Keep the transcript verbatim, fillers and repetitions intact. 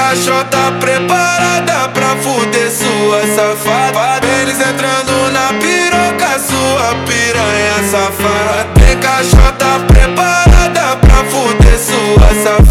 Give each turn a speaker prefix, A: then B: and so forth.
A: caixota preparada pra fuder sua safada. Eles entrando na piroca, sua piranha safada. Tem caixota preparada pra fuder sua safada.